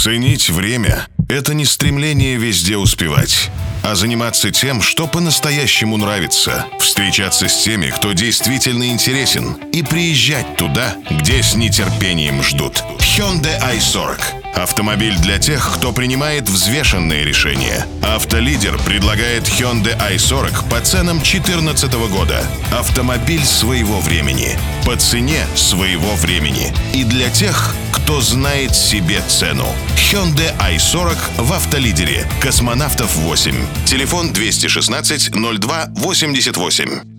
Ценить время – это не стремление везде успевать, а заниматься тем, что по-настоящему нравится, встречаться с теми, кто действительно интересен, и приезжать туда, где с нетерпением ждут. Hyundai i40 – автомобиль для тех, кто принимает взвешенные решения. Автолидер предлагает Hyundai i40 по ценам 2014 года. Автомобиль своего времени, по цене своего времени и для тех, кто знает себе цену. Hyundai i40 в Автолидере. Космонавтов 8. Телефон 216 02 88.